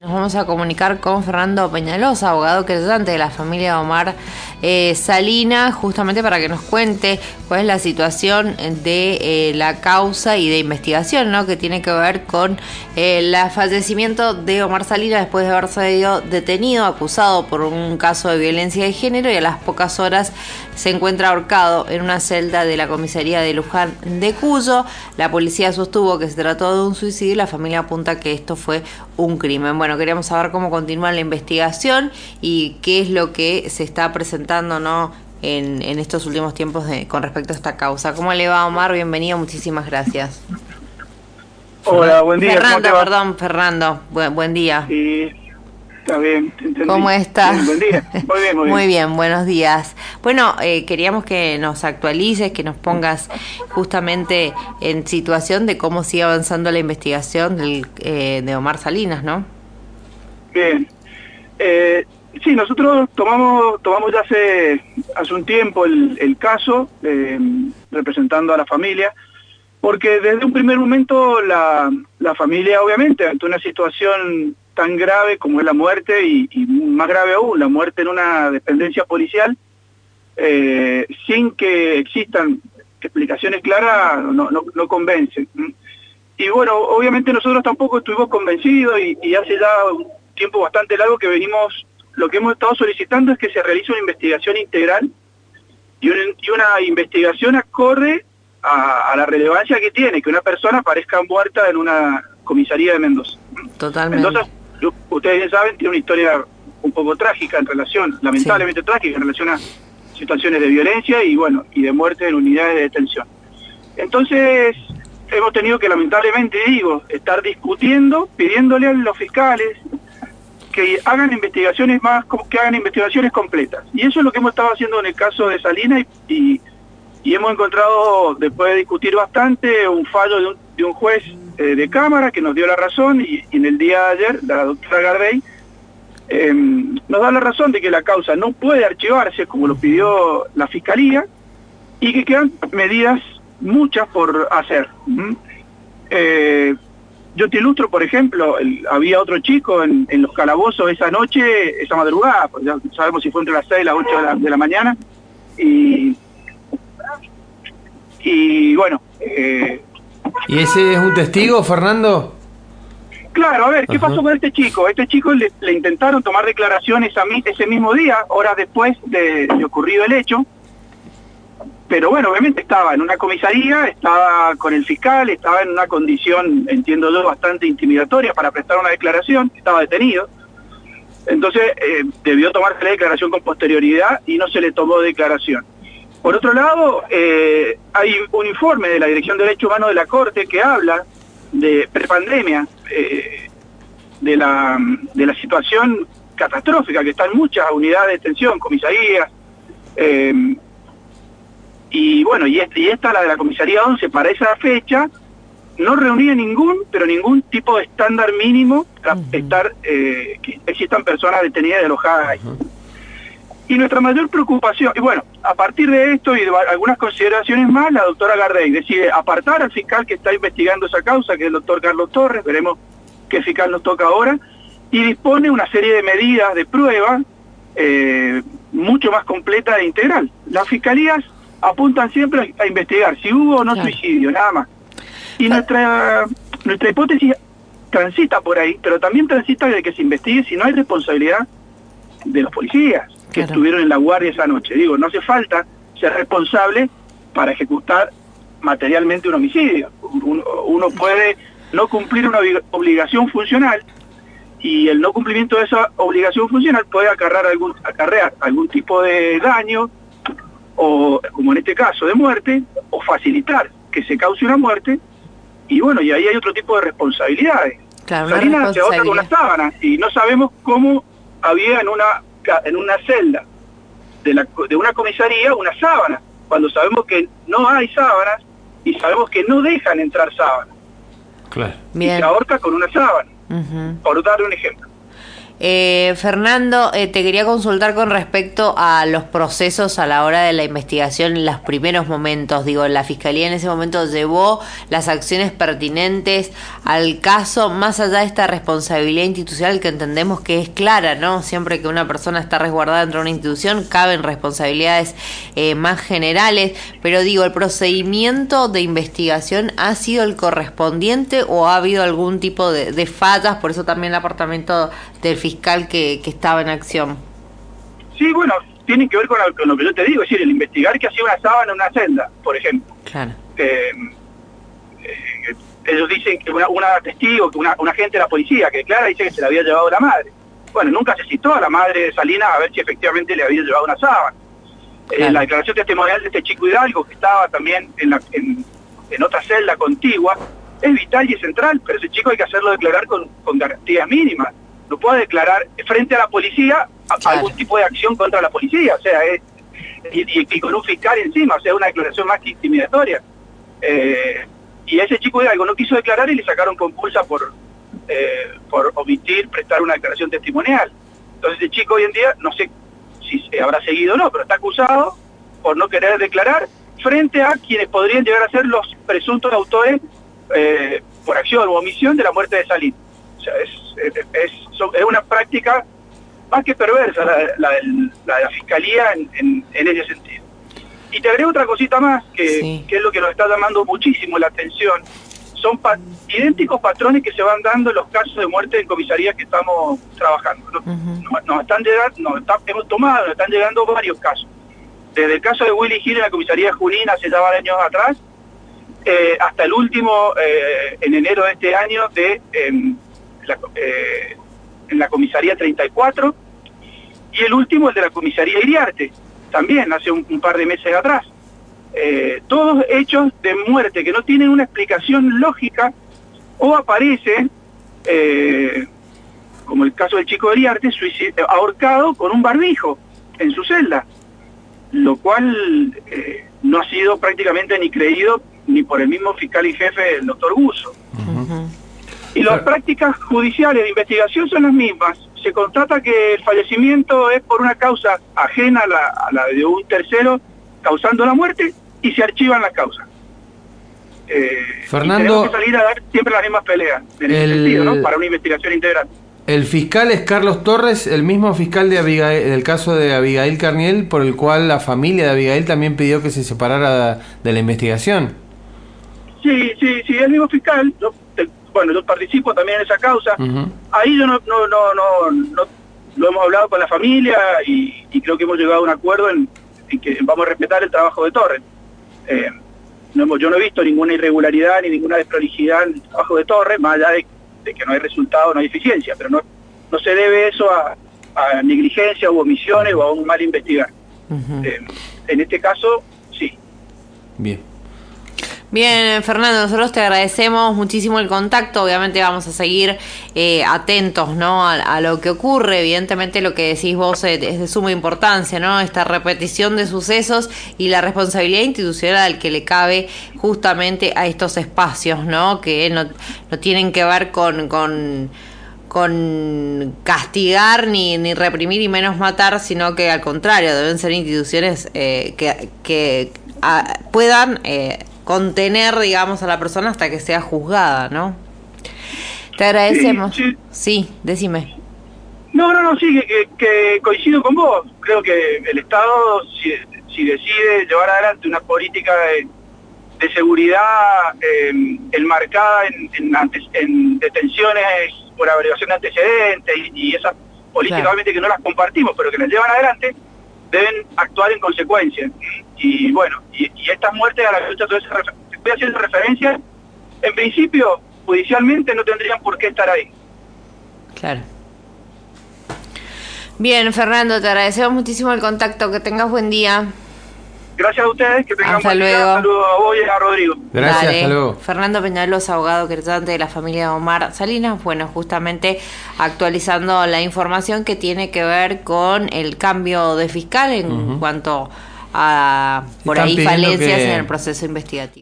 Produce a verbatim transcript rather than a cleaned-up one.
Nos vamos a comunicar con Fernando Peñalosa, abogado querellante de la familia Omar eh, Salinas, justamente para que nos cuente cuál es la situación de eh, la causa y de investigación, ¿no?, que tiene que ver con eh, el fallecimiento de Omar Salinas después de haber sido detenido, acusado por un caso de violencia de género, y a las pocas horas se encuentra ahorcado en una celda de la comisaría de Luján de Cuyo. La policía sostuvo que se trató de un suicidio y la familia apunta que esto fue un crimen. Bueno, queríamos saber cómo continúa la investigación y qué es lo que se está presentando, ¿no?, en, en estos últimos tiempos de, con respecto a esta causa. ¿Cómo le va, Omar? Bienvenido, muchísimas gracias. Hola, buen día. Fernando, ¿Cómo te va? perdón, Fernando. Buen, buen día. Sí, está bien, te entendí. ¿Cómo está? Bien, buen día. Muy bien, muy bien. Muy bien, buenos días. Bueno, eh, queríamos que nos actualices, que nos pongas justamente en situación de cómo sigue avanzando la investigación del, eh, de Omar Salinas, ¿no? Bien. Eh, sí, nosotros tomamos tomamos ya hace, hace un tiempo el, el caso, eh, representando a la familia, porque desde un primer momento la, la familia, obviamente, ante una situación tan grave como es la muerte, y, y más grave aún, la muerte en una dependencia policial, eh, sin que existan explicaciones claras, no, no, no convencen. Y bueno, obviamente nosotros tampoco estuvimos convencidos, y, y hace ya un tiempo bastante largo que venimos, lo que hemos estado solicitando es que se realice una investigación integral y una, y una investigación acorde a, a la relevancia que tiene que una persona aparezca muerta en una comisaría de Mendoza. Totalmente. Mendoza, ustedes ya saben, tiene una historia un poco trágica en relación, lamentablemente sí. trágica en relación a situaciones de violencia y bueno, y de muerte en unidades de detención. Entonces, hemos tenido que, lamentablemente, digo, estar discutiendo, pidiéndole a los fiscales que hagan investigaciones más, que hagan investigaciones completas. Y eso es lo que hemos estado haciendo en el caso de Salinas, y, y, y hemos encontrado, después de discutir bastante, un fallo de un, de un juez eh, de Cámara que nos dio la razón, y, y en el día de ayer, la doctora Gardey eh, nos da la razón de que la causa no puede archivarse como lo pidió la Fiscalía, y que quedan medidas muchas por hacer. ¿Mm? Eh, yo te ilustro, por ejemplo, el, había otro chico en, en los calabozos esa noche, esa madrugada, pues ya sabemos si fue entre las seis y las ocho de la, de la mañana, y, y bueno... Eh, ¿Y ese es un testigo, Fernando? Claro, a ver, ¿qué Ajá. pasó con este chico? Este chico le, le intentaron tomar declaraciones a mí ese mismo día, horas después de, de ocurrido el hecho. Pero bueno, obviamente estaba en una comisaría, estaba con el fiscal, estaba en una condición, entiendo yo, bastante intimidatoria para prestar una declaración, estaba detenido. Entonces eh, debió tomarse la declaración con posterioridad y no se le tomó declaración. Por otro lado, eh, hay un informe de la Dirección de Derechos Humanos de la Corte que habla de prepandemia, eh, de, la, de la situación catastrófica que están muchas unidades de detención, comisarías, eh, y bueno, y, este, y esta, la de la comisaría once, para esa fecha, no reunía ningún, pero ningún tipo de estándar mínimo para uh-huh. estar, eh, que existan personas detenidas y alojadas ahí. Uh-huh. Y nuestra mayor preocupación, y bueno, a partir de esto y de algunas consideraciones más, la doctora Gardey decide apartar al fiscal que está investigando esa causa, que es el doctor Carlos Torres, veremos qué fiscal nos toca ahora, y dispone una serie de medidas de prueba eh, mucho más completa e integral. Las fiscalías apuntan siempre a investigar si hubo o no claro. suicidio, nada más. Y nuestra nuestra hipótesis transita por ahí, pero también transita de que se investigue si no hay responsabilidad de los policías que claro. estuvieron en la guardia esa noche. Digo, no hace falta ser responsable para ejecutar materialmente un homicidio. Uno, uno puede no cumplir una obligación funcional, y el no cumplimiento de esa obligación funcional puede acarrear algún, acarrear algún tipo de daño, o como en este caso de muerte, o facilitar que se cause una muerte, y bueno, y ahí hay otro tipo de responsabilidades. Claro, Salinas se ahorca con una sábana, y no sabemos cómo había en una en una celda de, la, de una comisaría una sábana, cuando sabemos que no hay sábanas, y sabemos que no dejan entrar sábanas. Claro. Y se ahorca con una sábana, uh-huh. por dar un ejemplo. Eh, Fernando, eh, te quería consultar con respecto a los procesos a la hora de la investigación en los primeros momentos. Digo, la Fiscalía en ese momento llevó las acciones pertinentes al caso, más allá de esta responsabilidad institucional que entendemos que es clara, ¿no? Siempre que una persona está resguardada dentro de una institución, caben responsabilidades eh, más generales, pero digo, ¿el procedimiento de investigación ha sido el correspondiente o ha habido algún tipo de, de fallas? Por eso también el apartamento del fiscal fiscal que, que estaba en acción. Sí, bueno, tiene que ver con lo, con lo que yo te digo, es decir, el investigar que hacía una sábana en una celda, por ejemplo. Claro. Eh, eh, ellos dicen que una, una testigo, que una, una agente de la policía que declara, dice que se la había llevado la madre. Bueno, nunca se citó a la madre de Salinas a ver si efectivamente le había llevado una sábana. Claro. Eh, la declaración testimonial de este chico Hidalgo, que estaba también en, la, en, en otra celda contigua, es vital y es central, pero ese chico hay que hacerlo declarar con, con garantías mínimas. No puede declarar frente a la policía a, claro. algún tipo de acción contra la policía, o sea, es, y, y, y con un fiscal encima, o sea, una declaración más que intimidatoria. Eh, y ese chico Hidalgo no quiso declarar y le sacaron compulsa por, eh, por omitir prestar una declaración testimonial. Entonces ese chico hoy en día, no sé si se habrá seguido o no, pero está acusado por no querer declarar frente a quienes podrían llegar a ser los presuntos autores eh, por acción o omisión de la muerte de Salinas. O sea, es, es, es, es una práctica más que perversa la, la, la de la Fiscalía en, en, en ese sentido. Y te agrego otra cosita más, que, sí. que es lo que nos está llamando muchísimo la atención. Son pa idénticos patrones que se van dando en los casos de muerte en comisarías que estamos trabajando. Nos, uh-huh. nos, nos están llegando, nos está, hemos tomado, nos están llegando varios casos. Desde el caso de Willy Gil en la comisaría de Junín hace ya varios años atrás, eh, hasta el último, eh, en enero de este año, de... Eh, La, eh, en la comisaría treinta y cuatro, y el último el de la comisaría Iriarte, también hace un, un par de meses atrás. Eh, todos hechos de muerte que no tienen una explicación lógica o aparecen, eh, como el caso del chico de Iriarte, ahorcado con un barbijo en su celda, lo cual eh, no ha sido prácticamente ni creído ni por el mismo fiscal y jefe, el doctor Guzzo. Uh-huh. Y las prácticas judiciales de investigación son las mismas. Se constata que el fallecimiento es por una causa ajena a la, a la de un tercero causando la muerte y se archivan las causas. Eh, Fernando, y tenemos que salir a dar siempre las mismas peleas, en el, ese sentido, ¿no? Para una investigación integral. El fiscal es Carlos Torres, el mismo fiscal de Abigail, del caso de Abigail Carniel, por el cual la familia de Abigail también pidió que se separara de la investigación. Sí, sí, sí, el mismo fiscal. Yo, te, bueno, yo participo también en esa causa. Uh-huh. Ahí yo no, no, no, no, no, lo hemos hablado con la familia y, y creo que hemos llegado a un acuerdo en, en que vamos a respetar el trabajo de Torres. Eh, no hemos, yo no he visto ninguna irregularidad ni ninguna desprolijidad en el trabajo de Torres, más allá de, de que no hay resultado, no hay eficiencia, pero no, no se debe eso a, a negligencia u omisiones o a un mal investigar. Uh-huh. Eh, en este caso, sí. Bien. Bien, Fernando, nosotros te agradecemos muchísimo el contacto. Obviamente vamos a seguir eh, atentos, ¿no? A, a lo que ocurre. Evidentemente lo que decís vos es, es de suma importancia, ¿no? Esta repetición de sucesos y la responsabilidad institucional que le cabe justamente a estos espacios, ¿no? Que no, no tienen que ver con... con con castigar ni, ni reprimir y menos matar, sino que al contrario, deben ser instituciones eh, que, que a, puedan eh, contener, digamos, a la persona hasta que sea juzgada, ¿no? Te agradecemos. Sí, sí. Sí, decime. No, no, no, sí, que, que coincido con vos. Creo que el Estado, si, si decide llevar adelante una política de, de seguridad eh, enmarcada en, en, antes, en detenciones por averiguación de antecedentes y, y esas políticas, claro, obviamente que no las compartimos, pero que las llevan adelante, deben actuar en consecuencia. Y bueno, y, y estas muertes a las que yo estoy haciendo referencia, en principio, judicialmente no tendrían por qué estar ahí. Claro. Bien, Fernando, te agradecemos muchísimo el contacto, que tengas buen día. Gracias a ustedes, que tengan hasta buen luego. día. Saludos a vos y a Rodrigo. Gracias, Dale. Hasta luego. Fernando Peñalosa, abogado querellante de la familia de Omar Salinas, bueno, justamente actualizando la información que tiene que ver con el cambio de fiscal en uh-huh. cuanto a, por Están ahí, falencias que... en el proceso investigativo.